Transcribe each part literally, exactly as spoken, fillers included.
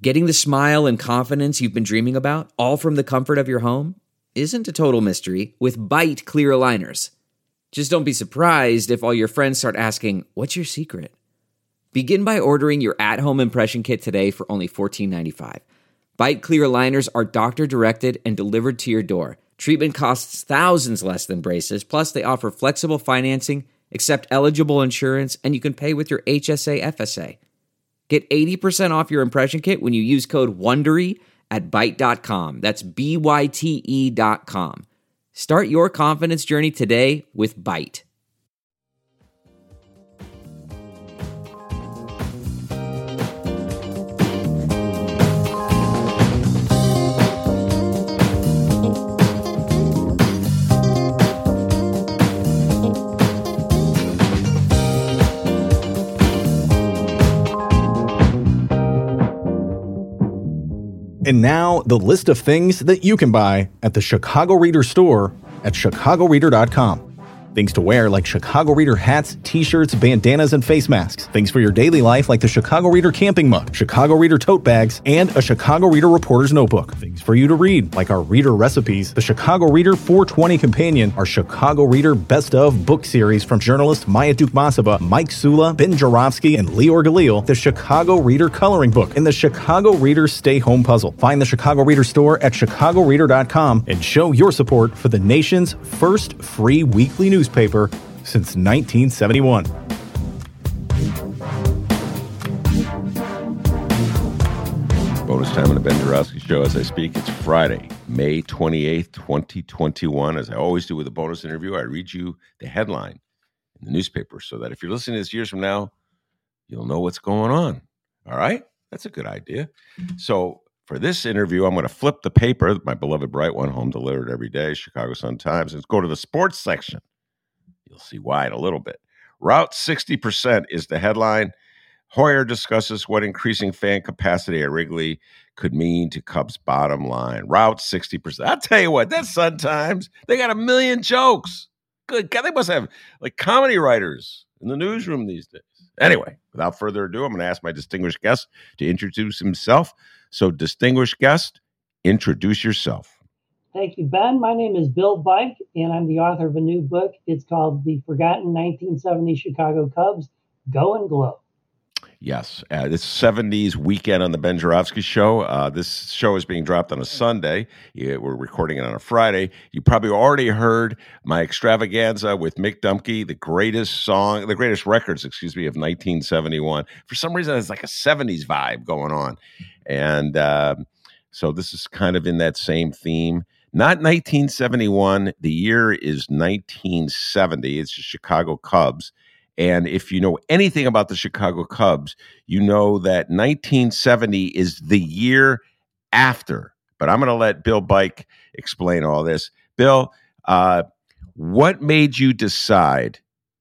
Getting the smile and confidence you've been dreaming about, all from the comfort of your home, isn't a total mystery with Byte clear aligners. Just don't be surprised if all your friends start asking, "What's your secret?" Begin by ordering your at-home impression kit today for only fourteen ninety-five. Byte clear aligners are doctor-directed and delivered to your door. Treatment costs thousands less than braces, plus they offer flexible financing, accept eligible insurance, and you can pay with your H S A F S A. Get eighty percent off your impression kit when you use code WONDERY at byte dot com. That's B Y T E dot com. Start your confidence journey today with Byte. And now, the list of things that you can buy at the Chicago Reader store at chicago reader dot com. Things to wear like Chicago Reader hats, t-shirts, bandanas, and face masks. Things for your daily life like the Chicago Reader camping mug, Chicago Reader tote bags, and a Chicago Reader reporter's notebook. Things for you to read like our Reader recipes, the Chicago Reader four twenty Companion, our Chicago Reader Best of book series from journalists Maya Dukmasova, Mike Sula, Ben Jarofsky, and Lior Galil, the Chicago Reader coloring book, and the Chicago Reader Stay Home puzzle. Find the Chicago Reader store at chicago reader dot com and show your support for the nation's first free weekly newspaper. Paper since nineteen seventy-one. Bonus time on the Ben Jarofsky Show as I speak. It's Friday, May twenty-eighth, twenty twenty-one. As I always do with a bonus interview, I read you the headline in the newspaper so that if you're listening to this years from now, you'll know what's going on. All right? That's a good idea. So for this interview, I'm going to flip the paper, my beloved bright one, home delivered every day, Chicago Sun-Times, and go to the sports section. You'll see why in a little bit. Route sixty percent is the headline. Hoyer discusses what increasing fan capacity at Wrigley could mean to Cubs' bottom line. Route sixty percent. I'll tell you what, that's Sun-Times. They got a million jokes. Good God, they must have like comedy writers in the newsroom these days. Anyway, without further ado, I'm going to ask my distinguished guest to introduce himself. So, distinguished guest, introduce yourself. Thank you, Ben. My name is Bill Byke, and I'm the author of a new book. It's called The Forgotten nineteen seventy Chicago Cubs, Go and Glow. Yes, uh, this seventies weekend on the Ben Jarofsky Show. Uh, this show is being dropped on a Sunday. Yeah, we're recording it on a Friday. You probably already heard my extravaganza with Mick Dumke, the greatest song, the greatest records, excuse me, of nineteen seventy-one. For some reason, there's like a seventies vibe going on. And uh, so this is kind of in that same theme. Not nineteen seventy-one. The year is nineteen seventy. It's the Chicago Cubs. And if you know anything about the Chicago Cubs, you know that nineteen seventy is the year after. But I'm going to let Bill Byke explain all this. Bill, uh, what made you decide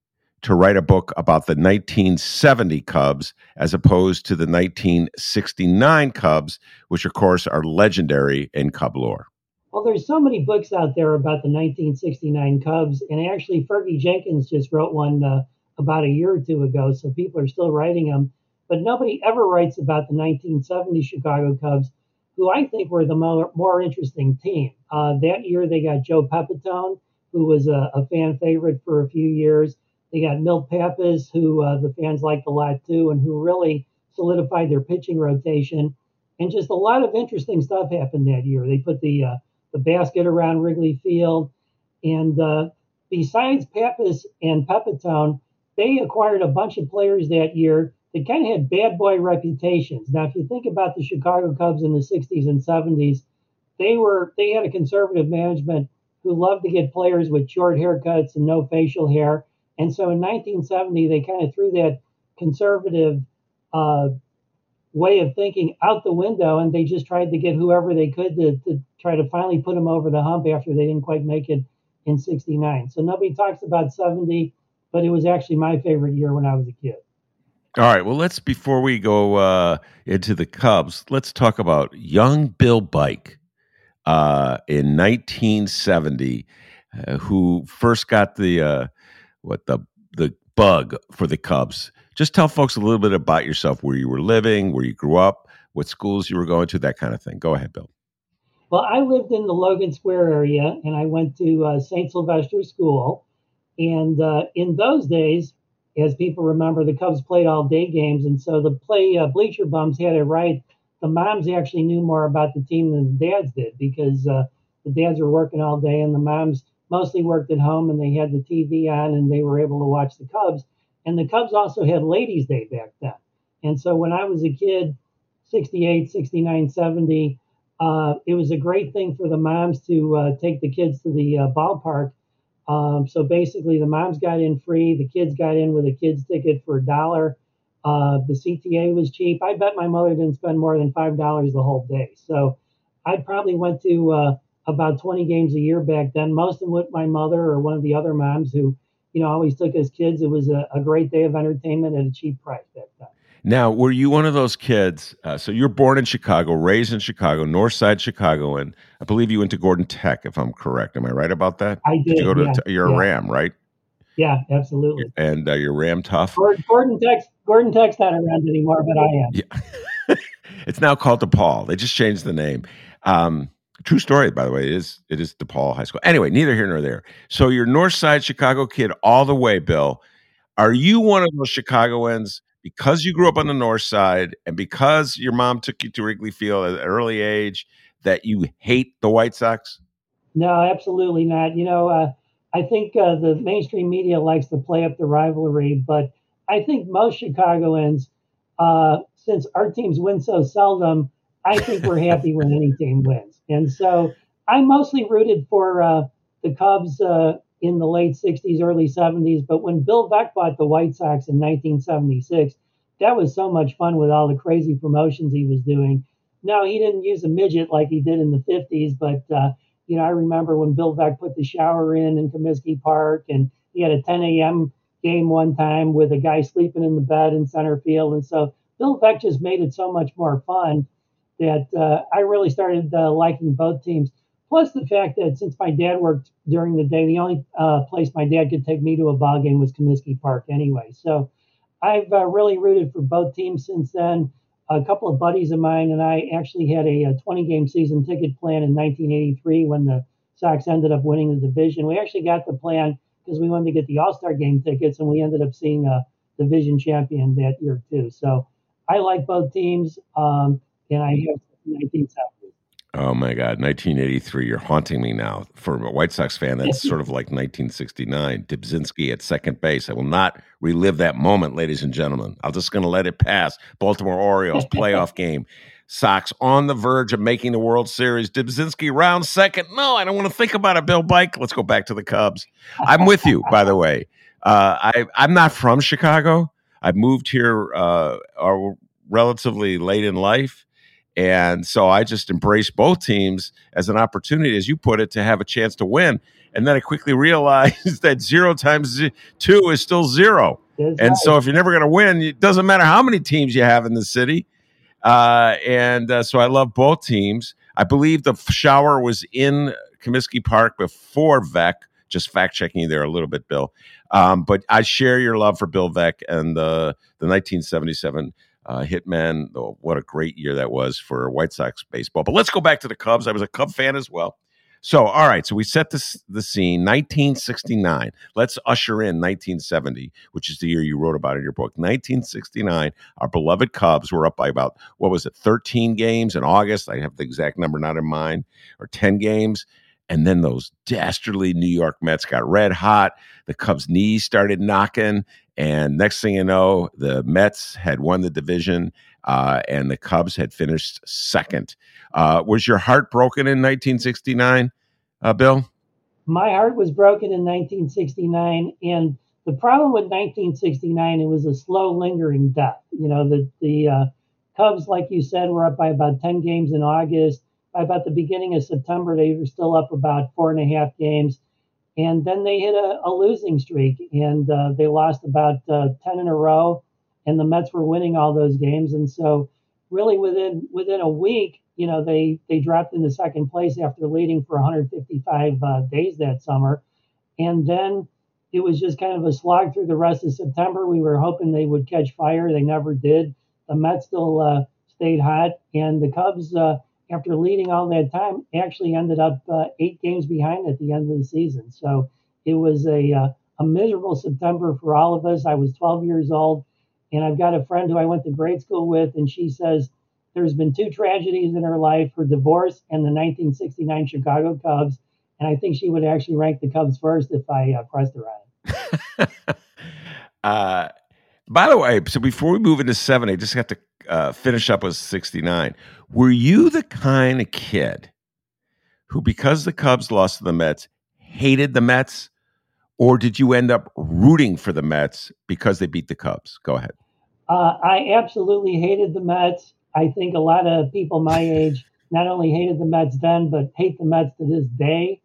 to write a book about the nineteen seventy Cubs as opposed to the nineteen sixty-nine Cubs, which, of course, are legendary in Cub lore? Well, there's so many books out there about the nineteen sixty-nine Cubs, and actually Fergie Jenkins just wrote one uh, about a year or two ago, so people are still writing them. But nobody ever writes about the nineteen seventy Chicago Cubs, who I think were the more, more interesting team. Uh, that year, they got Joe Pepitone, who was a, a fan favorite for a few years. They got Milt Pappas, who uh, the fans liked a lot too, and who really solidified their pitching rotation. And just a lot of interesting stuff happened that year. They put the uh, the basket around Wrigley Field. And uh, besides Pappas and Pepitone, they acquired a bunch of players that year that kind of had bad boy reputations. Now, if you think about the Chicago Cubs in the sixties and seventies, they were they had a conservative management who loved to get players with short haircuts and no facial hair. And so in nineteen seventy, they kind of threw that conservative uh, way of thinking out the window, and they just tried to get whoever they could to, to try to finally put them over the hump after they didn't quite make it in sixty-nine. So nobody talks about seventy, but it was actually my favorite year when I was a kid. All right. Well, let's, before we go uh, into the Cubs, let's talk about young Bill Byke uh, in nineteen seventy, uh, who first got the uh, what the the bug for the Cubs. Just tell folks a little bit about yourself, where you were living, where you grew up, what schools you were going to, that kind of thing. Go ahead, Bill. Well, I lived in the Logan Square area, and I went to uh, Saint Sylvester School. And uh, in those days, as people remember, the Cubs played all day games, and so the play uh, bleacher bums had it right. The moms actually knew more about the team than the dads did, because uh, the dads were working all day, and the moms mostly worked at home, and they had the T V on, and they were able to watch the Cubs. And the Cubs also had Ladies' Day back then. And so when I was a kid, sixty-eight, sixty-nine, seventy, uh, it was a great thing for the moms to uh, take the kids to the uh, ballpark. Um, so basically, the moms got in free. The kids got in with a kid's ticket for a dollar. Uh, the C T A was cheap. I bet my mother didn't spend more than five dollars the whole day. So I probably went to uh, about twenty games a year back then, most of them with my mother or one of the other moms who, you know, always took us kids. It was a, a great day of entertainment at a cheap price back then. Now, were you one of those kids? Uh, so you're born in Chicago, raised in Chicago, North Side Chicago, and I believe you went to Gordon Tech, if I'm correct. Am I right about that? I did. Did you go to? Yeah, the, you're yeah. a Ram, right? Yeah, absolutely. And uh, you're Ram tough. Gordon, Gordon Tech's Gordon Tech's not around anymore, but I am. Yeah. It's now called DePaul. They just changed the name. Um, true story, by the way. It is it is DePaul High School. Anyway, neither here nor there. So you're North Side Chicago kid all the way, Bill. Are you one of those Chicagoans, because you grew up on the North Side and because your mom took you to Wrigley Field at an early age, that you hate the White Sox? No, absolutely not. You know, uh, I think uh, the mainstream media likes to play up the rivalry, but I think most Chicagoans, uh, since our teams win so seldom, I think we're happy when any team wins. And so I mostly rooted for uh, the Cubs uh, in the late sixties, early seventies. But when Bill Veeck bought the White Sox in nineteen seventy-six, that was so much fun with all the crazy promotions he was doing. No, he didn't use a midget like he did in the fifties, but uh, you know, I remember when Bill Veeck put the shower in in Comiskey Park, and he had a ten a.m. game one time with a guy sleeping in the bed in center field. And so Bill Veeck just made it so much more fun that uh, I really started uh, liking both teams. Plus the fact that since my dad worked during the day, the only uh, place my dad could take me to a ball game was Comiskey Park anyway. So I've uh, really rooted for both teams since then. A couple of buddies of mine and I actually had a twenty-game season ticket plan in nineteen eighty-three when the Sox ended up winning the division. We actually got the plan because we wanted to get the All-Star game tickets, and we ended up seeing a division champion that year too. So I like both teams, um, and I have nineteen seventy. Oh my God, nineteen eighty-three, you're haunting me now. For a White Sox fan, that's sort of like nineteen sixty-nine, Dybzinski at second base. I will not relive that moment, ladies and gentlemen. I'm just going to let it pass. Baltimore Orioles playoff game. Sox on the verge of making the World Series. Dybzinski round second. No, I don't want to think about it, Bill Bike. Let's go back to the Cubs. I'm with you, by the way. Uh, I, I'm not from Chicago. I moved here uh, relatively late in life. And so I just embraced both teams as an opportunity, as you put it, to have a chance to win. And then I quickly realized that zero times two is still zero. That's and right. So if you're never going to win, it doesn't matter how many teams you have in the city. Uh, and uh, so I love both teams. I believe the shower was in Comiskey Park before Veeck. Just fact-checking you there a little bit, Bill. Um, but I share your love for Bill Veeck and the, the nineteen seventy-seven Uh, Hitman. Oh, what a great year that was for White Sox baseball. But let's go back to the Cubs. I was a Cub fan as well. So, all right. So we set this, the scene, nineteen sixty-nine. Let's usher in nineteen seventy, which is the year you wrote about in your book. nineteen sixty-nine, our beloved Cubs were up by about, what was it, thirteen games in August. I have the exact number not in mind, or ten games. And then those dastardly New York Mets got red hot. The Cubs' knees started knocking. And next thing you know, the Mets had won the division, uh, and the Cubs had finished second. Uh, was your heart broken in nineteen sixty-nine, uh, Bill? My heart was broken in nineteen sixty-nine. And the problem with nineteen sixty-nine, it was a slow, lingering death. You know, the, the uh, Cubs, like you said, were up by about ten games in August. By about the beginning of September, they were still up about four and a half games. And then they hit a, a losing streak, and uh, they lost about uh, ten in a row, and the Mets were winning all those games. And so really within within a week, you know, they, they dropped into second place after leading for one hundred fifty-five uh, days that summer. And then it was just kind of a slog through the rest of September. We were hoping they would catch fire. They never did. The Mets still uh, stayed hot, and the Cubs, uh, after leading all that time, actually ended up uh, eight games behind at the end of the season. So it was a uh, a miserable September for all of us. I was twelve years old, and I've got a friend who I went to grade school with, and she says there's been two tragedies in her life: her divorce and the nineteen sixty-nine Chicago Cubs. And I think she would actually rank the Cubs first if I uh, pressed her on it. uh, by the way, so before we move into seventy, I just have to uh, finish up with sixty-nine. Were you the kind of kid who, because the Cubs lost to the Mets, hated the Mets? Or did you end up rooting for the Mets because they beat the Cubs? Go ahead. Uh, I absolutely hated the Mets. I think a lot of people my age not only hated the Mets then, but hate the Mets to this day.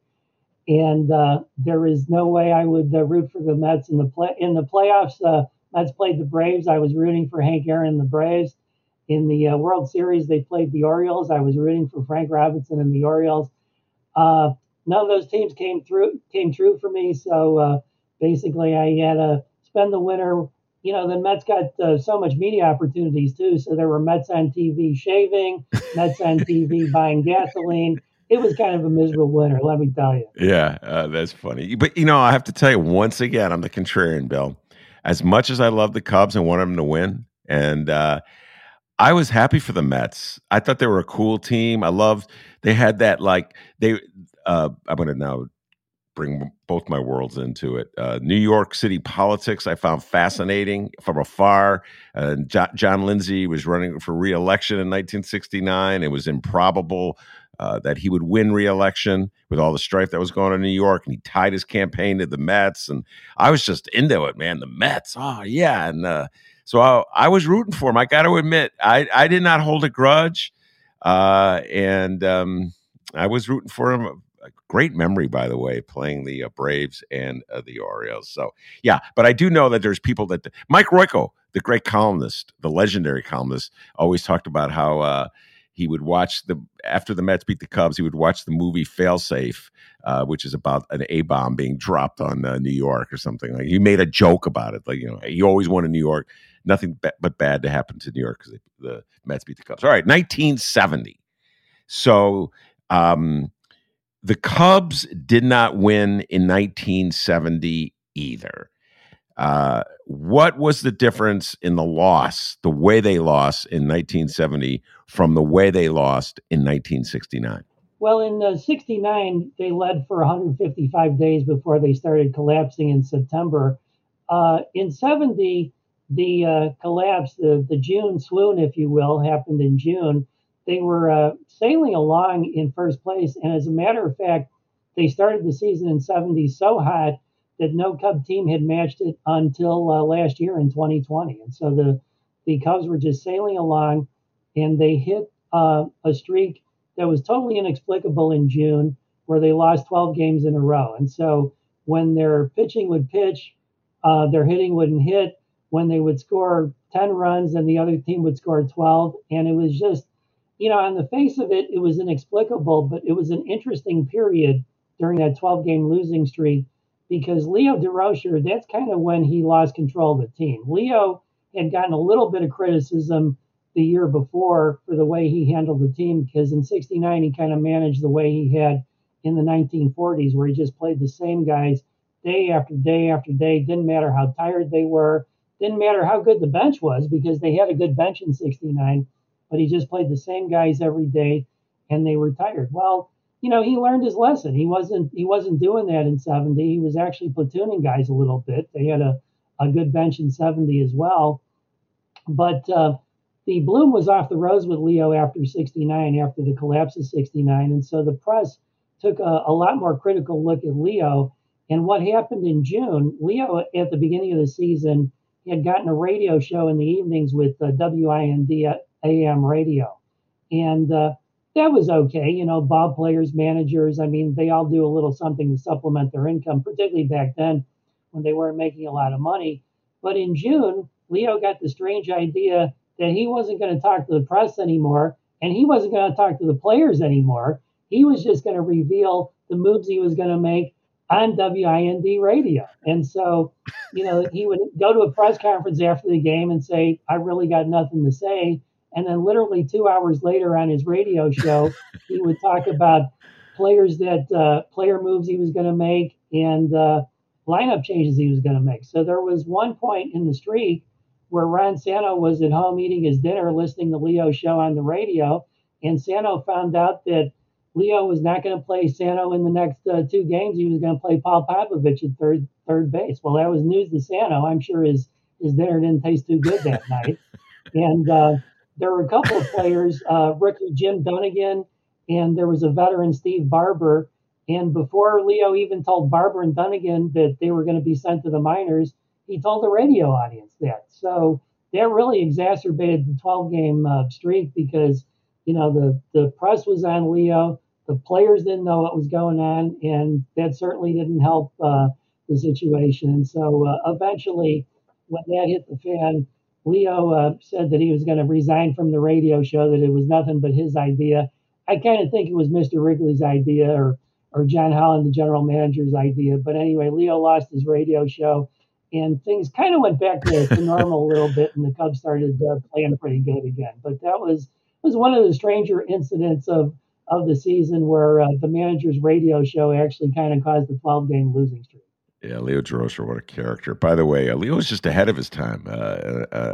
And uh, there is no way I would uh, root for the Mets in the play in the playoffs. Uh, Mets played the Braves. I was rooting for Hank Aaron and the Braves. In the uh, World Series, they played the Orioles. I was rooting for Frank Robinson and the Orioles. Uh, none of those teams came through came true for me. So uh, basically, I had to spend the winter. You know, the Mets got uh, so much media opportunities too. So there were Mets on T V shaving, Mets on T V buying gasoline. It was kind of a miserable winter, let me tell you. Yeah, uh, that's funny. But, you know, I have to tell you, once again, I'm the contrarian, Bill. As much as I love the Cubs and want them to win, and uh, I was happy for the Mets. I thought they were a cool team. I loved, they had that, like, they, uh, I'm going to now bring both my worlds into it. Uh, New York City politics I found fascinating from afar. Uh, John, John Lindsay was running for re-election in nineteen sixty-nine. It was improbable Uh, that he would win re-election with all the strife that was going on in New York, and he tied his campaign to the Mets, and I was just into it, man. The Mets, oh yeah, and uh, so I, I was rooting for him. I got to admit, I, I did not hold a grudge, uh, and um, I was rooting for him. A great memory, by the way, playing the uh, Braves and uh, the Orioles. So yeah, but I do know that there's people that Mike Royko, the great columnist, the legendary columnist, always talked about how. Uh, He would watch the after the Mets beat the Cubs. He would watch the movie Failsafe, uh, which is about an A bomb being dropped on uh, New York or something. Like he made a joke about it, like you know, you always wanted New York, nothing ba- but bad to happen to New York because the Mets beat the Cubs. All right, nineteen seventy. So um, the Cubs did not win in nineteen seventy either. Uh, what was the difference in the loss, the way they lost in nineteen seventy from the way they lost in nineteen sixty-nine? Well, in uh, sixty-nine, they led for one hundred fifty-five days before they started collapsing in September. Uh, in seventy, the uh, collapse, the, the June swoon, if you will, happened in June. They were uh, sailing along in first place. And as a matter of fact, they started the season in seventy so hot that no Cub team had matched it until uh, last year in twenty twenty. And so the, the Cubs were just sailing along, and they hit uh, a streak that was totally inexplicable in June, where they lost twelve games in a row. And so when their pitching would pitch, uh, their hitting wouldn't hit. When they would score ten runs, and the other team would score twelve. And it was just, you know, on the face of it, it was inexplicable, but it was an interesting period during that twelve-game losing streak, because Leo Durocher, that's kind of when he lost control of the team. Leo had gotten a little bit of criticism the year before for the way he handled the team, because in sixty-nine, he kind of managed the way he had in the nineteen forties, where he just played the same guys day after day after day. Didn't matter how tired they were. Didn't matter how good the bench was, because they had a good bench in sixty-nine, but he just played the same guys every day, and they were tired. Well, you know, he learned his lesson. He wasn't he wasn't doing that in seventy. He was actually platooning guys a little bit. They had a, a good bench in seventy as well. But uh, the bloom was off the rose with Leo after sixty-nine, after the collapse of sixty-nine. And so the press took a, a lot more critical look at Leo. And what happened in June, Leo at the beginning of the season had gotten a radio show in the evenings with uh, W I N D A M radio. And uh, that was okay. You know, ball players, managers, I mean, they all do a little something to supplement their income, particularly back then when they weren't making a lot of money. But in June, Leo got the strange idea that he wasn't going to talk to the press anymore, and he wasn't going to talk to the players anymore. He was just going to reveal the moves he was going to make on W I N D radio. And so, you know, he would go to a press conference after the game and say, I really got nothing to say. And then literally two hours later on his radio show, he would talk about players that uh, player moves he was going to make and uh, lineup changes he was going to make. So there was one point in the streak where Ron Santo was at home eating his dinner, listening to Leo's show on the radio, and Santo found out that Leo was not going to play Santo in the next uh, two games. He was going to play Paul Popovich at third third base. Well, that was news to Santo. I'm sure his his dinner didn't taste too good that night. And uh, there were a couple of players, uh, rookie Jim Dunnigan, and there was a veteran, Steve Barber. And before Leo even told Barber and Dunnigan that they were going to be sent to the minors, he told the radio audience that. So that really exacerbated the twelve-game uh, streak because, you know, the, the press was on Leo. The players didn't know what was going on, and that certainly didn't help uh, the situation. And so uh, eventually, when that hit the fan, Leo uh, said that he was going to resign from the radio show, that it was nothing but his idea. I kind of think it was Mister Wrigley's idea or or John Holland, the general manager's idea. But anyway, Leo lost his radio show, and things kind of went back to, to normal a little bit, and the Cubs started uh, playing pretty good again. But that was was one of the stranger incidents of, of the season where uh, the manager's radio show actually kind of caused the twelve-game losing streak. Yeah, Leo Durocher, what a character. By the way, uh, Leo was just ahead of his time. Uh, uh,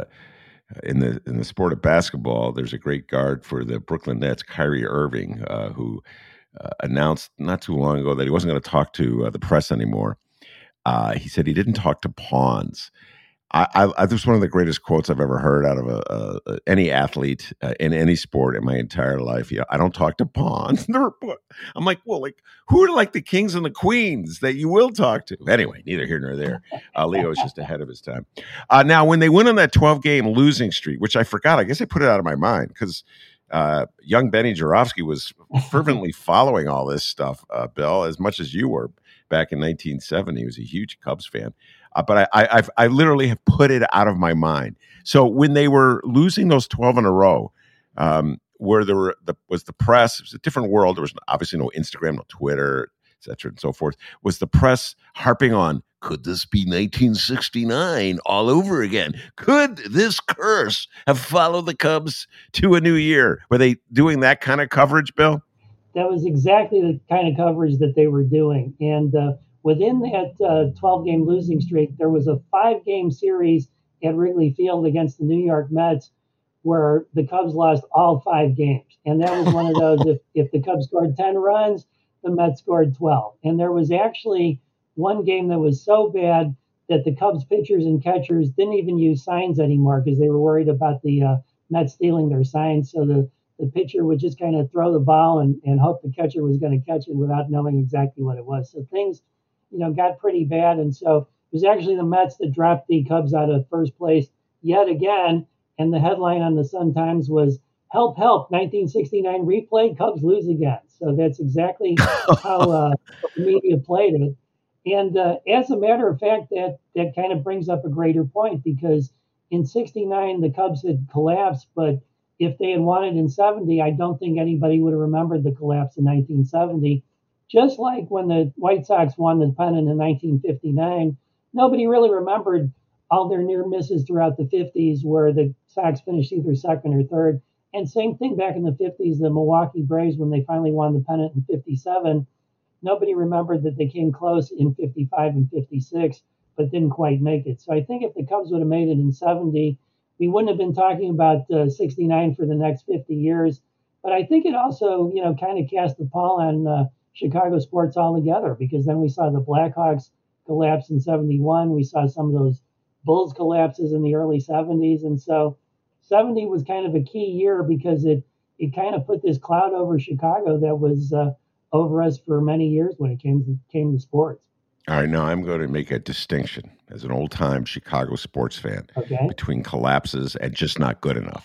in the in the sport of basketball, there's a great guard for the Brooklyn Nets, Kyrie Irving, uh, who uh, announced not too long ago that he wasn't going to talk to uh, the press anymore. Uh, he said he didn't talk to pawns. I, I, I this was one of the greatest quotes I've ever heard out of a, a, a any athlete uh, in any sport in my entire life. Yeah, I don't talk to pawns. I'm like, well, like who are like the kings and the queens that you will talk to? Anyway, neither here nor there. Uh, Leo is just ahead of his time. Uh, now, when they went on that twelve-game losing streak, which I forgot, I guess I put it out of my mind because uh, young Benny Jarofsky was fervently following all this stuff, uh, Bill, as much as you were back in nineteen seventy. He was a huge Cubs fan. Uh, but I, I, I've, I literally have put it out of my mind. So when they were losing those twelve in a row, um, where there were the, was the press, it was a different world. There was obviously no Instagram, no Twitter, et cetera, and so forth. Was the press harping on, could this be nineteen sixty-nine all over again? Could this curse have followed the Cubs to a new year? Were they doing that kind of coverage, Bill? That was exactly the kind of coverage that they were doing. And uh, within that uh, twelve-game losing streak, there was a five-game series at Wrigley Field against the New York Mets where the Cubs lost all five games. And that was one of those, if, if the Cubs scored ten runs, the Mets scored twelve. And there was actually one game that was so bad that the Cubs pitchers and catchers didn't even use signs anymore because they were worried about the uh, Mets stealing their signs. So the the pitcher would just kind of throw the ball and, and hope the catcher was going to catch it without knowing exactly what it was. So things, you know, got pretty bad. And so it was actually the Mets that dropped the Cubs out of first place yet again. And the headline on the Sun-Times was, help, help, nineteen sixty-nine replay, Cubs lose again. So that's exactly how uh, the media played it. And uh, as a matter of fact, that, that kind of brings up a greater point because in sixty-nine, the Cubs had collapsed, but if they had won it in seventy, I don't think anybody would have remembered the collapse in nineteen seventy. Just like when the White Sox won the pennant in nineteen fifty-nine, nobody really remembered all their near misses throughout the fifties where the Sox finished either second or third. And same thing back in the fifties, the Milwaukee Braves, when they finally won the pennant in fifty-seven, nobody remembered that they came close in fifty-five and fifty-six, but didn't quite make it. So I think if the Cubs would have made it in seventy, we wouldn't have been talking about uh, sixty-nine for the next fifty years. But I think it also, you know, kind of cast a pall on uh, Chicago sports altogether because then we saw the Blackhawks collapse in seventy-one. We saw some of those Bulls collapses in the early seventies. And so seventy was kind of a key year because it, it kind of put this cloud over Chicago that was uh, over us for many years when it came to, came to sports. All right, now I'm going to make a distinction as an old-time Chicago sports fan okay. between collapses and just not good enough.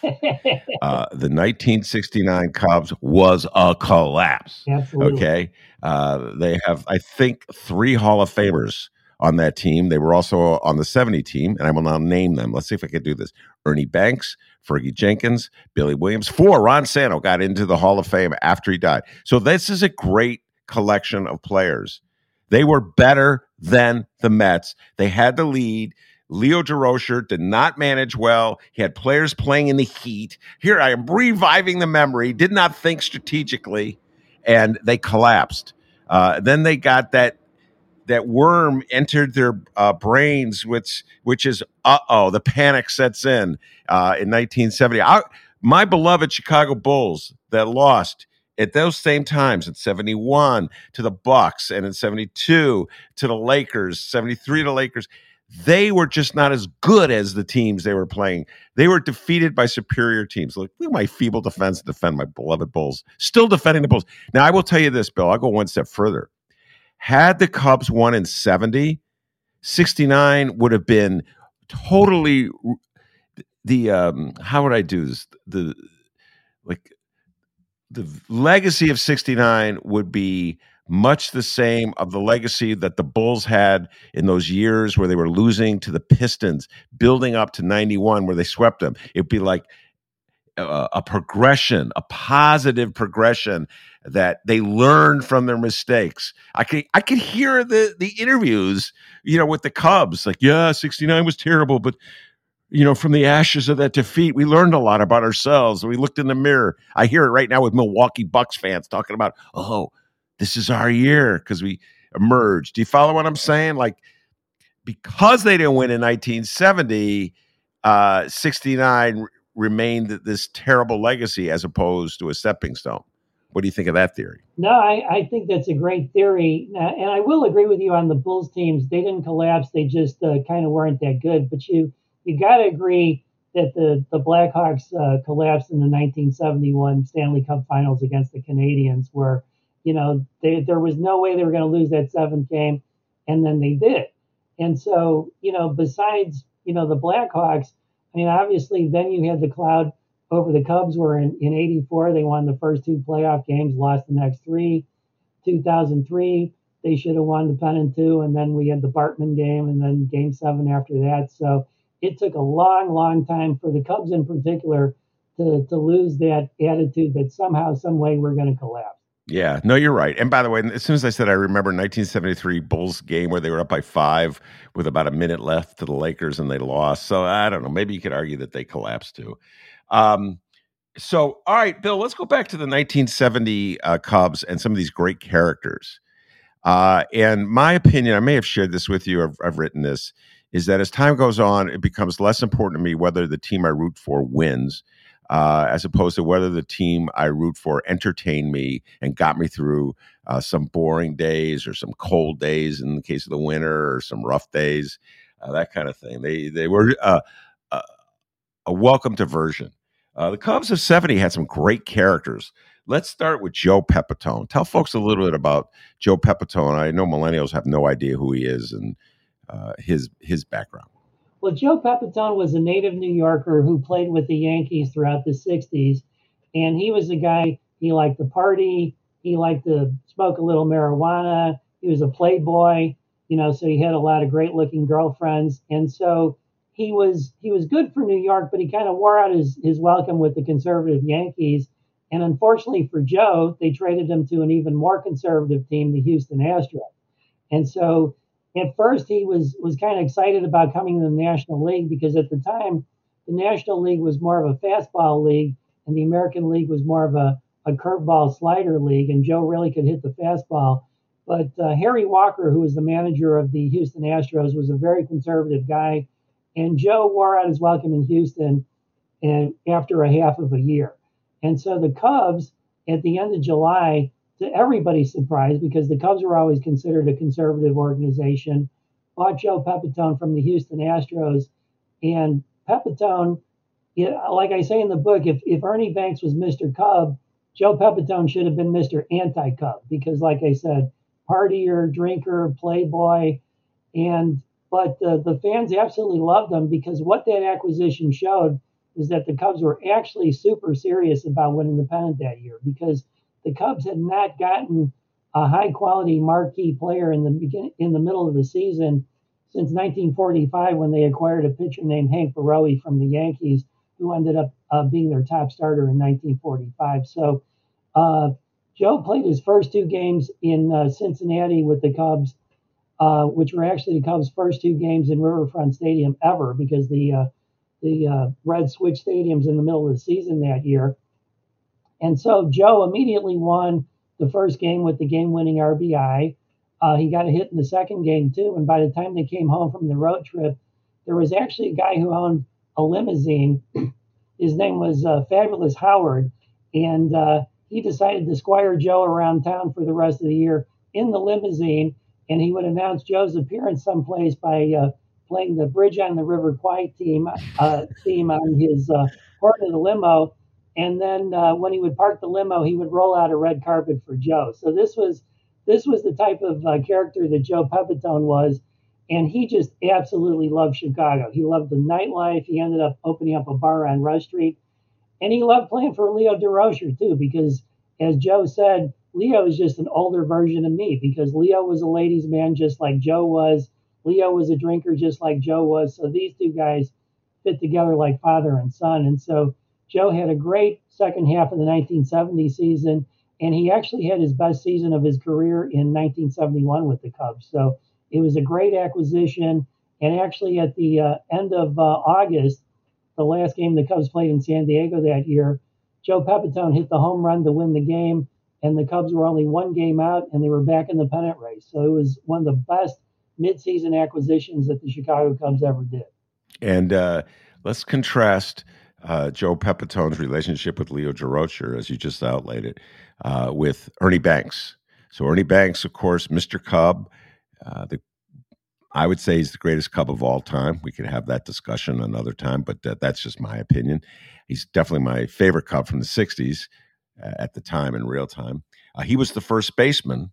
uh, the nineteen sixty-nine Cubs was a collapse. Absolutely. Okay, uh, they have, I think, three Hall of Famers on that team. They were also on the seventy team, and I will now name them. Let's see if I can do this. Ernie Banks, Fergie Jenkins, Billy Williams. Four, Ron Santo got into the Hall of Fame after he died. So this is a great collection of players. They were better than the Mets. They had the lead. Leo Durocher did not manage well. He had players playing in the heat. Here I am reviving the memory, did not think strategically, and they collapsed. Uh, then they got that that worm entered their uh, brains, which which is, uh-oh, the panic sets in uh, in nineteen seventy. I, my beloved Chicago Bulls that lost at those same times, in seventy-one to the Bucks, and in seventy-two to the Lakers, seventy-three to the Lakers, they were just not as good as the teams they were playing. They were defeated by superior teams. Look, look at my feeble defense to defend my beloved Bulls. Still defending the Bulls. Now, I will tell you this, Bill. I'll go one step further. Had the Cubs won in seventy, sixty-nine would have been totally the, um, how would I do this? The, like, the legacy of sixty-nine would be much the same of the legacy that the Bulls had in those years where they were losing to the Pistons, building up to ninety-one where they swept them. It'd be like a, a progression, a positive progression that they learned from their mistakes. I could I could hear the the interviews, you know, with the Cubs, like, yeah, sixty-nine was terrible, but you know, from the ashes of that defeat, we learned a lot about ourselves. We looked in the mirror. I hear it right now with Milwaukee Bucks fans talking about, oh, this is our year because we emerged. Do you follow what I'm saying? Like, because they didn't win in nineteen seventy, uh, sixty-nine r- remained this terrible legacy as opposed to a stepping stone. What do you think of that theory? No, I, I think that's a great theory. Uh, and I will agree with you on the Bulls teams. They didn't collapse. They just uh, kind of weren't that good. But you you got to agree that the, the Blackhawks uh, collapsed in the nineteen seventy-one Stanley Cup Finals against the Canadiens, where, you know, they, there was no way they were going to lose that seventh game, and then they did. And so, you know, besides, you know, the Blackhawks, I mean, obviously then you had the cloud over the Cubs were in, in eighty-four. They won the first two playoff games, lost the next three. two thousand three, they should have won the pennant too. And then we had the Bartman game and then game seven after that. So it took a long, long time for the Cubs in particular to, to lose that attitude that somehow, some way we're going to collapse. Yeah, no, you're right. And by the way, as soon as I said, I remember nineteen seventy-three Bulls game where they were up by five with about a minute left to the Lakers and they lost. So I don't know. Maybe you could argue that they collapsed too. Um, so, all right, Bill, let's go back to the nineteen seventy uh, Cubs and some of these great characters. Uh, and my opinion, I may have shared this with you, I've, I've written this, is that as time goes on, it becomes less important to me whether the team I root for wins, uh, as opposed to whether the team I root for entertained me and got me through uh, some boring days or some cold days in the case of the winter or some rough days, uh, that kind of thing. They, they were uh, a, a welcome diversion. Uh, the Cubs of seventy had some great characters. Let's start with Joe Pepitone. Tell folks a little bit about Joe Pepitone. I know millennials have no idea who he is and uh, his his background. Well, Joe Pepitone was a native New Yorker who played with the Yankees throughout the sixties. And he was a guy, he liked to party. He liked to smoke a little marijuana. He was a playboy, you know, so he had a lot of great looking girlfriends. And so he was he was good for New York, but he kind of wore out his, his welcome with the conservative Yankees. And unfortunately for Joe, they traded him to an even more conservative team, the Houston Astros. And so at first he was was kind of excited about coming to the National League because at the time, the National League was more of a fastball league and the American League was more of a, a curveball slider league. And Joe really could hit the fastball. But uh, Harry Walker, who was the manager of the Houston Astros, was a very conservative guy. And Joe wore out his welcome in Houston and after a half of a year. And so the Cubs, at the end of July, to everybody's surprise, because the Cubs were always considered a conservative organization, bought Joe Pepitone from the Houston Astros. And Pepitone, you know, like I say in the book, if, if Ernie Banks was Mister Cub, Joe Pepitone should have been Mister Anti-Cub, because like I said, partier, drinker, playboy, and But uh, the fans absolutely loved him because what that acquisition showed was that the Cubs were actually super serious about winning the pennant that year because the Cubs had not gotten a high-quality marquee player in the beginning, in the middle of the season since nineteen forty-five when they acquired a pitcher named Hank Borowy from the Yankees, who ended up uh, being their top starter in nineteen forty-five. So uh, Joe played his first two games in uh, Cincinnati with the Cubs. uh, which were actually the Cubs' first two games in Riverfront Stadium ever, because the uh, the uh, Reds switched stadiums in the middle of the season that year. And so Joe immediately won the first game with the game-winning R B I. Uh, he got a hit in the second game, too. And by the time they came home from the road trip, there was actually a guy who owned a limousine. His name was uh, Fabulous Howard. And uh, he decided to squire Joe around town for the rest of the year in the limousine. And he would announce Joe's appearance someplace by uh, playing the Bridge on the River Kwai team, uh, theme on his uh, horn of the limo. And then uh, when he would park the limo, he would roll out a red carpet for Joe. So this was this was the type of uh, character that Joe Pepitone was. And he just absolutely loved Chicago. He loved the nightlife. He ended up opening up a bar on Rush Street. And he loved playing for Leo Durocher, too, because as Joe said, Leo is just an older version of me, because Leo was a ladies' man just like Joe was. Leo was a drinker just like Joe was. So these two guys fit together like father and son. And so Joe had a great second half of the nineteen seventy season, and he actually had his best season of his career in nineteen seventy-one with the Cubs. So it was a great acquisition. And actually at the uh, end of uh, August, the last game the Cubs played in San Diego that year, Joe Pepitone hit the home run to win the game, and the Cubs were only one game out, and they were back in the pennant race. So it was one of the best midseason acquisitions that the Chicago Cubs ever did. And uh, let's contrast uh, Joe Pepitone's relationship with Leo Durocher, as you just outlaid it, uh, with Ernie Banks. So Ernie Banks, of course, Mister Cub, uh, the I would say he's the greatest Cub of all time. We could have that discussion another time, but uh, that's just my opinion. He's definitely my favorite Cub from the sixties uh, at the time, in real time. Uh, he was the first baseman,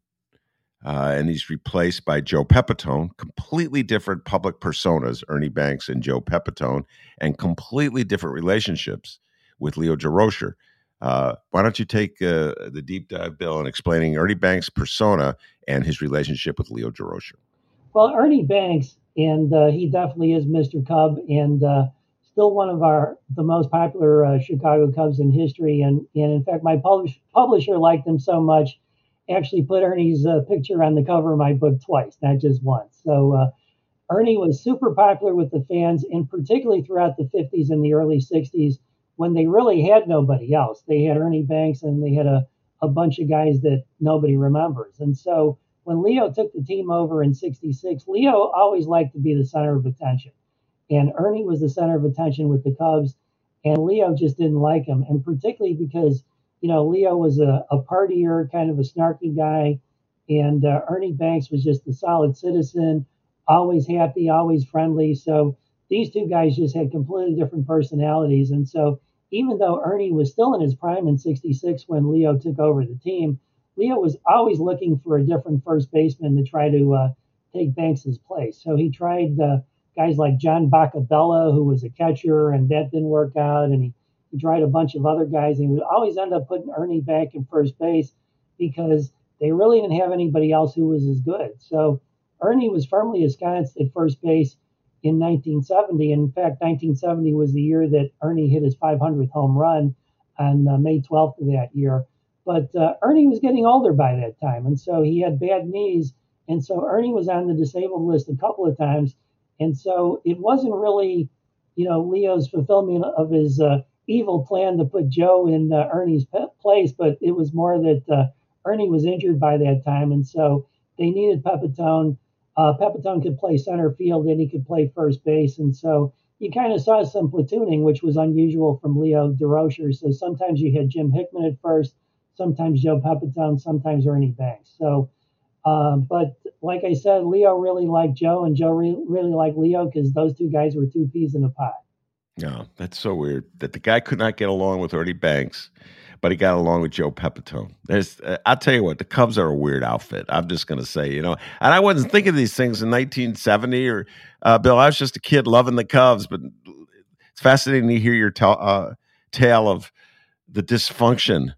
uh, and he's replaced by Joe Pepitone. Completely different public personas, Ernie Banks and Joe Pepitone, and completely different relationships with Leo Durocher. Uh, why don't you take uh, the deep dive, Bill, in explaining Ernie Banks' persona and his relationship with Leo Durocher? Well, Ernie Banks, and uh, he definitely is Mister Cub, and uh, still one of our the most popular uh, Chicago Cubs in history. And, and in fact, my publish, publisher liked him so much, actually put Ernie's uh, picture on the cover of my book twice, not just once. So uh, Ernie was super popular with the fans, and particularly throughout the fifties and the early sixties, when they really had nobody else. They had Ernie Banks, and they had a, a bunch of guys that nobody remembers. And so when Leo took the team over in sixty-six, Leo always liked to be the center of attention. And Ernie was the center of attention with the Cubs, and Leo just didn't like him. And particularly because, you know, Leo was a, a partier, kind of a snarky guy, and uh, Ernie Banks was just a solid citizen, always happy, always friendly. So these two guys just had completely different personalities. And so even though Ernie was still in his prime in sixty-six when Leo took over the team, Leo was always looking for a different first baseman to try to uh, take Banks's place. So he tried uh, guys like John Bacabella, who was a catcher, and that didn't work out. And he, he tried a bunch of other guys, and he would always end up putting Ernie back in first base because they really didn't have anybody else who was as good. So Ernie was firmly ensconced at first base in nineteen seventy. And in fact, nineteen seventy was the year that Ernie hit his five hundredth home run on uh, May twelfth of that year. But uh, Ernie was getting older by that time, and so he had bad knees, and so Ernie was on the disabled list a couple of times, and so it wasn't really, you know, Leo's fulfillment of his uh, evil plan to put Joe in uh, Ernie's place, but it was more that uh, Ernie was injured by that time, and so they needed Pepitone. Uh, Pepitone could play center field, and he could play first base, and so you kind of saw some platooning, which was unusual from Leo Durocher. So sometimes you had Jim Hickman at first, sometimes Joe Pepitone, sometimes Ernie Banks. So, uh, but like I said, Leo really liked Joe, and Joe re- really liked Leo because those two guys were two peas in a pod. No, that's so weird that the guy could not get along with Ernie Banks, but he got along with Joe Pepitone. There's, uh, I'll tell you what, the Cubs are a weird outfit. I'm just going to say, you know, and I wasn't thinking of these things in nineteen seventy or, uh, Bill, I was just a kid loving the Cubs, but it's fascinating to hear your t- uh, tale of the dysfunction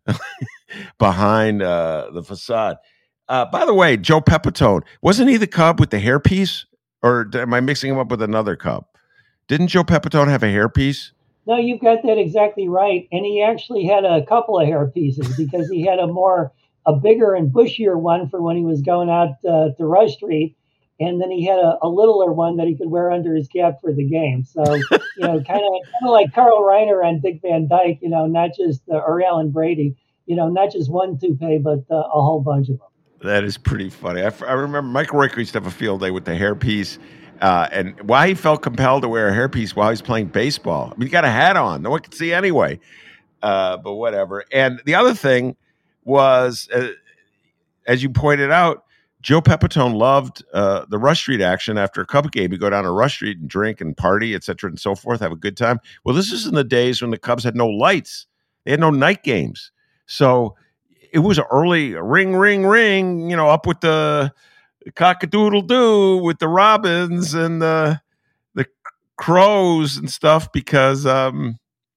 behind uh, the facade. Uh, by the way, Joe Pepitone, wasn't he the Cub with the hairpiece? Or am I mixing him up with another Cub? Didn't Joe Pepitone have a hairpiece? No, you've got that exactly right. And he actually had a couple of hair pieces because he had a more, a bigger and bushier one for when he was going out uh, to Rush Street. and then he had a, a littler one that he could wear under his cap for the game. So, you know, kind of kind of like Carl Reiner and Dick Van Dyke, you know, not just uh, or Alan Brady, you know, not just one toupee, but uh, a whole bunch of them. That is pretty funny. I, I remember Mike Royko used to have a field day with the hairpiece, uh, and why he felt compelled to wear a hairpiece while he's playing baseball. I mean, he got a hat on. No one could see anyway, uh, but whatever. And the other thing was, uh, as you pointed out, Joe Pepitone loved uh, the Rush Street action. After a Cub game, he'd go down to Rush Street and drink and party, et cetera, and so forth, have a good time. Well, this is in the days when the Cubs had no lights. They had no night games. So it was early ring, ring, ring, you know, up with the cock-a-doodle-doo with the robins and the the crows and stuff because um,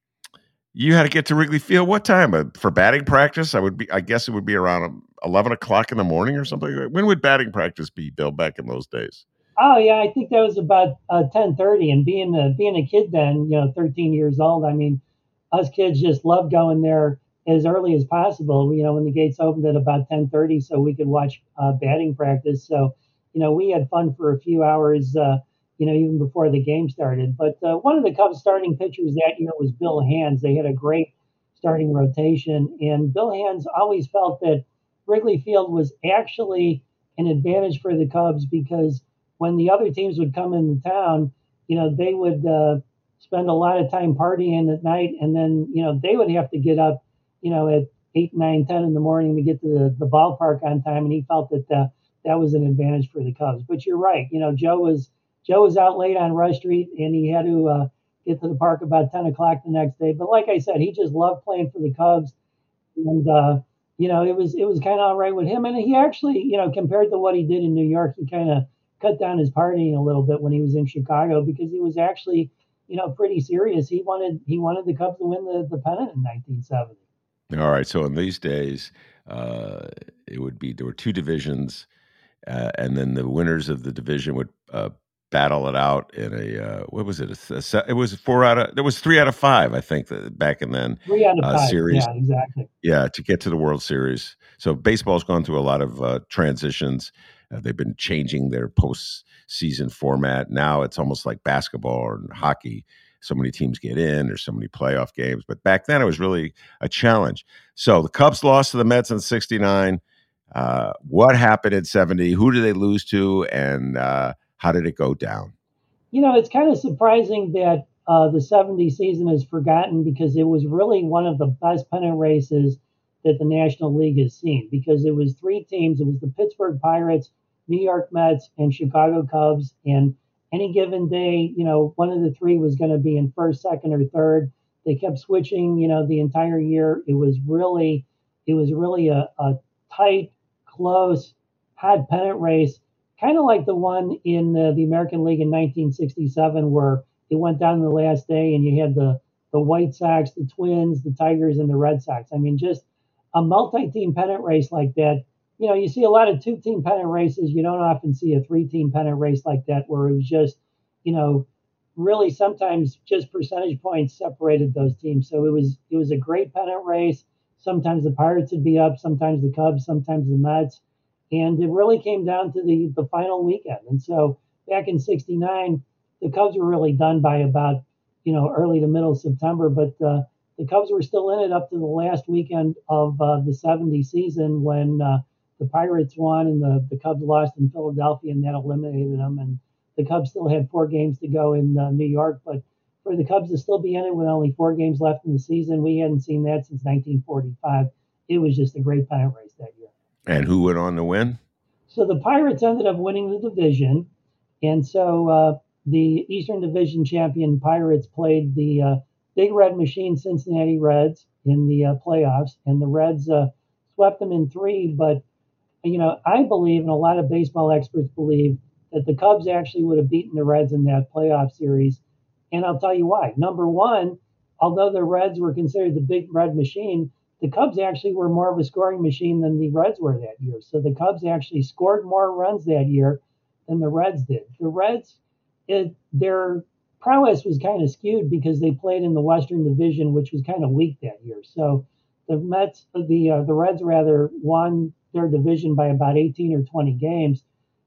you had to get to Wrigley Field. What time? Uh, for batting practice? I would be. I guess it would be around eleven o'clock in the morning or something. When would batting practice be, Bill, back in those days? Oh, yeah, I think that was about uh, ten thirty. And being a, being a kid then, you know, thirteen years old, I mean, us kids just loved going there as early as possible, you know, when the gates opened at about ten thirty so we could watch uh, batting practice. So, you know, we had fun for a few hours, uh, you know, even before the game started. But uh, one of the Cubs starting pitchers that year was Bill Hands. They had a great starting rotation. And Bill Hands always felt that Wrigley Field was actually an advantage for the Cubs because when the other teams would come into town, you know, they would uh, spend a lot of time partying at night. And then, you know, they would have to get up, you know, at eight, nine, ten in the morning to get to the, the ballpark on time. And he felt that uh, that was an advantage for the Cubs. But you're right. You know, Joe was Joe was out late on Rush Street and he had to uh, get to the park about ten o'clock the next day. But like I said, he just loved playing for the Cubs. And, uh, you know, it was it was kind of all right with him. And he actually, you know, compared to what he did in New York, he kind of cut down his partying a little bit when he was in Chicago because he was actually, you know, pretty serious. He wanted he wanted the Cubs to win the, the pennant in nineteen seventy. All right. So in these days, uh, it would be there were two divisions, uh, and then the winners of the division would uh, battle it out in a uh, what was it? A, a, it was four out of there was three out of five, I think, that back and then three out of uh, five. series. Yeah, exactly. Yeah, to get to the World Series. So baseball's gone through a lot of uh, transitions. Uh, they've been changing their postseason format. Now it's almost like basketball or hockey. So many teams get in. There's so many playoff games. But back then, it was really a challenge. So the Cubs lost to the Mets in sixty-nine. Uh, what happened in seventy? Who did they lose to? And uh, how did it go down? You know, it's kind of surprising that uh, the seventy season is forgotten because it was really one of the best pennant races that the National League has seen because it was three teams. It was the Pittsburgh Pirates, New York Mets, and Chicago Cubs. And any given day, you know, one of the three was going to be in first, second, or third. They kept switching, you know, the entire year. It was really, it was really a, a tight, close, hot pennant race, kind of like the one in uh, the American League in nineteen sixty-seven, where it went down to the last day and you had the the White Sox, the Twins, the Tigers, and the Red Sox. I mean, just a multi-team pennant race like that. You know, you see a lot of two-team pennant races. You don't often see a three-team pennant race like that where it was just, you know, really sometimes just percentage points separated those teams. So it was it was a great pennant race. Sometimes the Pirates would be up, sometimes the Cubs, sometimes the Mets. And it really came down to the, the final weekend. And so back in sixty-nine, the Cubs were really done by about, you know, early to middle September. But uh, the Cubs were still in it up to the last weekend of uh, the seventy season when uh, the Pirates won and the, the Cubs lost in Philadelphia, and that eliminated them. And the Cubs still had four games to go in uh, New York. But for the Cubs to still be in it with only four games left in the season, we hadn't seen that since nineteen forty-five. It was just a great pennant race that year. And who went on to win? So the Pirates ended up winning the division. And so uh, the Eastern Division champion Pirates played the uh, Big Red Machine Cincinnati Reds in the uh, playoffs. And the Reds uh, swept them in three. But, you know, I believe, and a lot of baseball experts believe, that the Cubs actually would have beaten the Reds in that playoff series. And I'll tell you why. Number one, although the Reds were considered the Big Red Machine, the Cubs actually were more of a scoring machine than the Reds were that year. So the Cubs actually scored more runs that year than the Reds did. The Reds, it, their prowess was kind of skewed because they played in the Western Division, which was kind of weak that year. So the Mets, the uh, the Reds rather won their division by about eighteen or twenty games.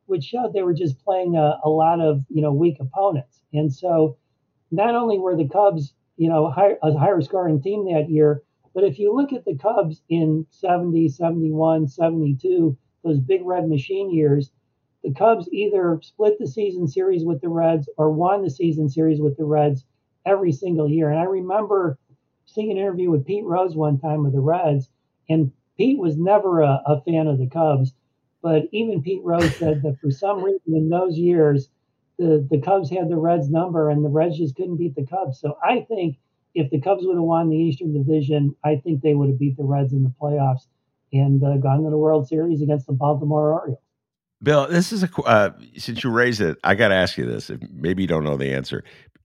which showed they were just playing a, a lot of, you know, weak opponents. And so not only were the Cubs, you know, high, a higher scoring team that year, but if you look at the Cubs in seventy, seventy-one, seventy-two, those big red machine years, the Cubs either split the season series with the Reds or won the season series with the Reds every single year. And I remember seeing an interview with Pete Rose one time with the Reds, and Pete was never a, a fan of the Cubs, but even Pete Rose said that for some reason in those years, the, the Cubs had the Reds number and the Reds just couldn't beat the Cubs. So I think if the Cubs would have won the Eastern Division, I think they would have beat the Reds in the playoffs and uh, gone to the World Series against the Baltimore Orioles. Bill, this is a uh, since you raised it, I got to ask you this. Maybe you don't know the answer.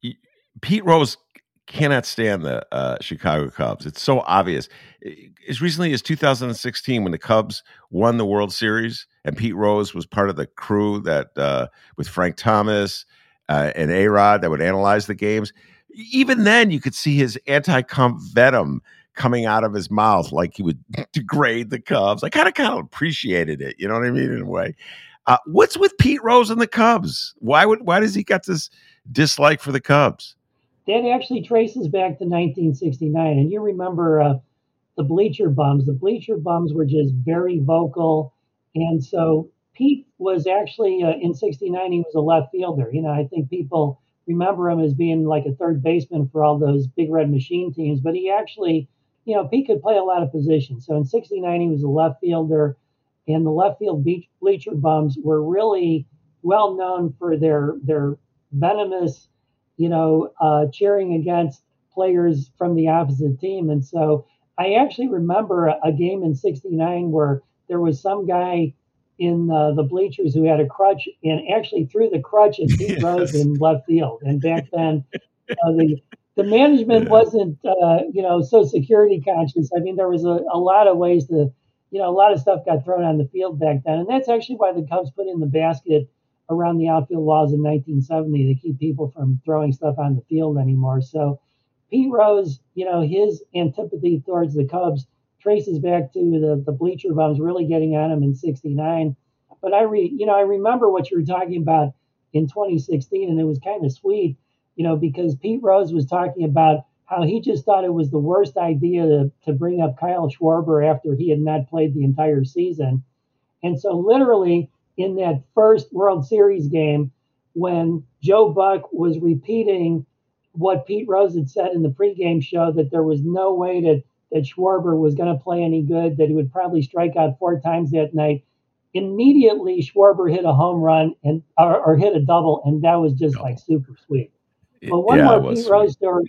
Pete Rose cannot stand the uh, Chicago Cubs. It's so obvious. As recently as two thousand sixteen, when the Cubs won the World Series, and Pete Rose was part of the crew that uh, with Frank Thomas uh, and A-Rod that would analyze the games. Even then, you could see his anti-Cub venom coming out of his mouth, like he would degrade the Cubs. I kind of kind of appreciated it. You know what I mean? In a way. Uh, what's with Pete Rose and the Cubs? Why would why does he got this dislike for the Cubs? That actually traces back to nineteen sixty-nine. And you remember uh, the Bleacher Bums. The Bleacher Bums were just very vocal. And so Pete was actually, uh, in sixty-nine, he was a left fielder. You know, I think people remember him as being like a third baseman for all those big red machine teams. But he actually, you know, Pete could play a lot of positions. So in sixty-nine, he was a left fielder. And the left field Bleacher Bums were really well known for their their venomous, you know, uh, cheering against players from the opposite team. And so I actually remember a, a game in sixty-nine where there was some guy in uh, the bleachers who had a crutch and actually threw the crutch at Pete yes. Rose in left field. And back then, uh, the the management yeah. wasn't, uh, you know, so security conscious. I mean, there was a, a lot of ways to, you know, a lot of stuff got thrown on the field back then. And that's actually why the Cubs put in the basket around the outfield walls in nineteen seventy to keep people from throwing stuff on the field anymore. So Pete Rose, you know, his antipathy towards the Cubs traces back to the, the Bleacher Bums really getting on him in sixty-nine. But I re, you know, I remember what you were talking about in twenty sixteen, and it was kind of sweet, you know, because Pete Rose was talking about how he just thought it was the worst idea to, to bring up Kyle Schwarber after he had not played the entire season. And so literally in that first World Series game, when Joe Buck was repeating what Pete Rose had said in the pregame show, that there was no way that, that Schwarber was going to play any good, that he would probably strike out four times that night, immediately Schwarber hit a home run and or, or hit a double, and that was just like super sweet. But one yeah, more Pete sweet. Rose story.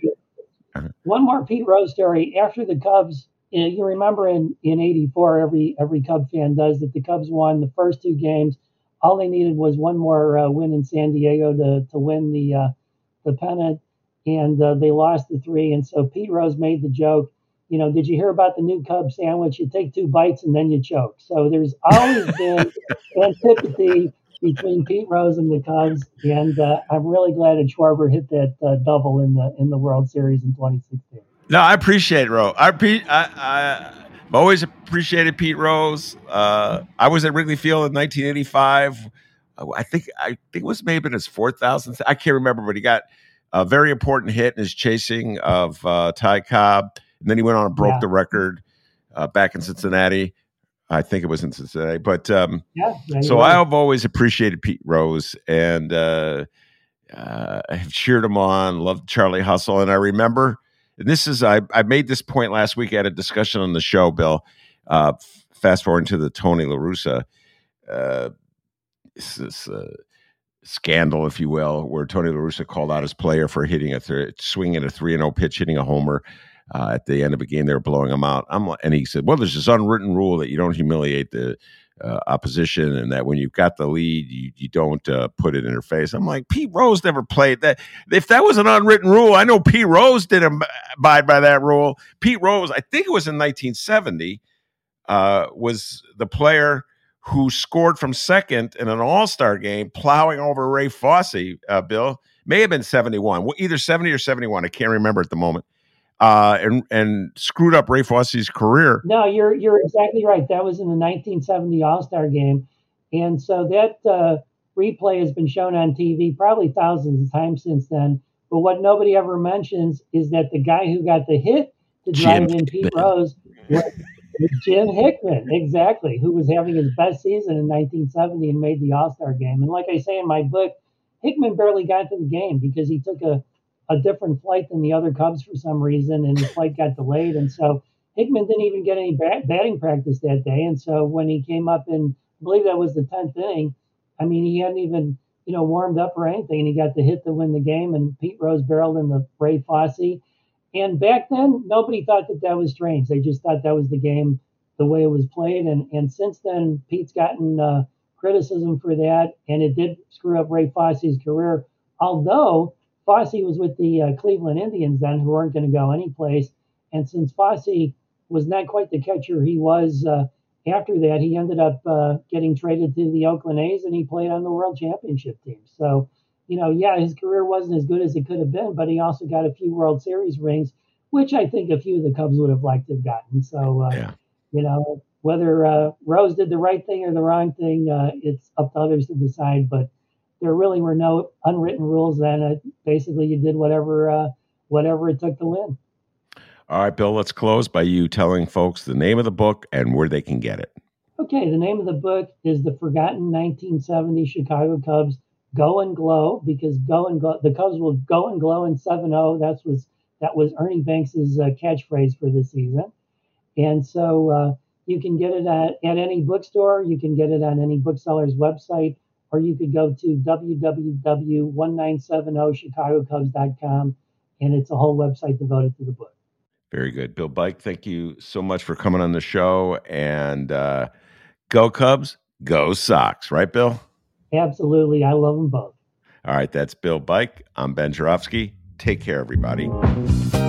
One more Pete Rose story. After the Cubs, you remember in, in eighty-four, every every Cub fan does, that the Cubs won the first two games. All they needed was one more uh, win in San Diego to to win the uh, the pennant, and uh, they lost the three. And so Pete Rose made the joke, you know, did you hear about the new Cub sandwich? You take two bites and then you choke. So there's always been antipathy between Pete Rose and the Cubs, and uh, I'm really glad that Schwarber hit that uh, double in the in the World Series in twenty sixteen. No, I appreciate Rose. I, I, I I've always appreciated Pete Rose. Uh, I was at Wrigley Field in nineteen eighty-five. I think I think it was maybe his four thousandth. I can't remember, but he got a very important hit in his chasing of uh, Ty Cobb, and then he went on and broke yeah. the record uh, back in Cincinnati. I think it was in Cincinnati, but um, yeah, so I have always appreciated Pete Rose, and uh, uh, I have cheered him on, loved Charlie Hustle, and I remember, and this is I, I made this point last week at a discussion on the show, Bill. Uh, fast forward to the Tony La Russa, uh, this, this uh, scandal, if you will, where Tony La Russa called out his player for hitting a th- swinging a three and zero pitch, hitting a homer. Uh, at the end of a game, they were blowing him out. I'm, and he said, well, there's this unwritten rule that you don't humiliate the uh, opposition, and that when you've got the lead, you, you don't uh, put it in her face. I'm like, Pete Rose never played that. If that was an unwritten rule, I know Pete Rose didn't abide by that rule. Pete Rose, I think it was in nineteen seventy, uh, was the player who scored from second in an all-star game, plowing over Ray Fosse, uh, Bill. May have been seventy-one, either seventy or seventy-one. I can't remember at the moment. Uh, and and screwed up Ray Fosse's career. No, you're you're exactly right. That was in the nineteen seventy All-Star game, And so that uh, replay has been shown on T V probably thousands of times since then. But what nobody ever mentions is that the guy who got the hit to drive Jim in Pete Rose was Jim Hickman, exactly, who was having his best season in nineteen seventy and made the All-Star game. And like I say in my book, Hickman barely got to the game because he took a, a different flight than the other Cubs for some reason, and his flight got delayed. And so Hickman didn't even get any bat- batting practice that day. And so when he came up in, I believe that was the tenth inning, I mean, he hadn't even, you know, warmed up or anything, and he got the hit to win the game, and Pete Rose barreled in the Ray Fosse. And back then, nobody thought that that was strange. They just thought that was the game, the way it was played. And and since then, Pete's gotten uh, criticism for that, and it did screw up Ray Fosse's career. Although Fosse was with the uh, Cleveland Indians then, who weren't going to go anyplace. And since Fosse was not quite the catcher he was uh, after that, he ended up uh, getting traded to the Oakland A's, and he played on the World Championship team. So, you know, yeah, his career wasn't as good as it could have been, but he also got a few World Series rings, which I think a few of the Cubs would have liked to have gotten. So, uh, Yeah. you know, whether uh, Rose did the right thing or the wrong thing, uh, it's up to others to decide. But there really were no unwritten rules then. Uh, basically, you did whatever uh, whatever it took to win. All right, Bill, let's close by you telling folks the name of the book and where they can get it. Okay, the name of the book is The Forgotten nineteen seventy Chicago Cubs Go and Glow, because go and glow, the Cubs will go and glow in seven oh. That was that was Ernie Banks's uh, catchphrase for the season. And so uh, you can get it at, at any bookstore, you can get it on any bookseller's website, or you could go to w w w dot one nine seven zero chicago cubs dot com, and it's a whole website devoted to the book. Very good. Bill Byke, thank you so much for coming on the show. And uh, go Cubs, go Sox. Right, Bill? Absolutely. I love them both. All right, that's Bill Byke. I'm Ben Joravsky. Take care, everybody.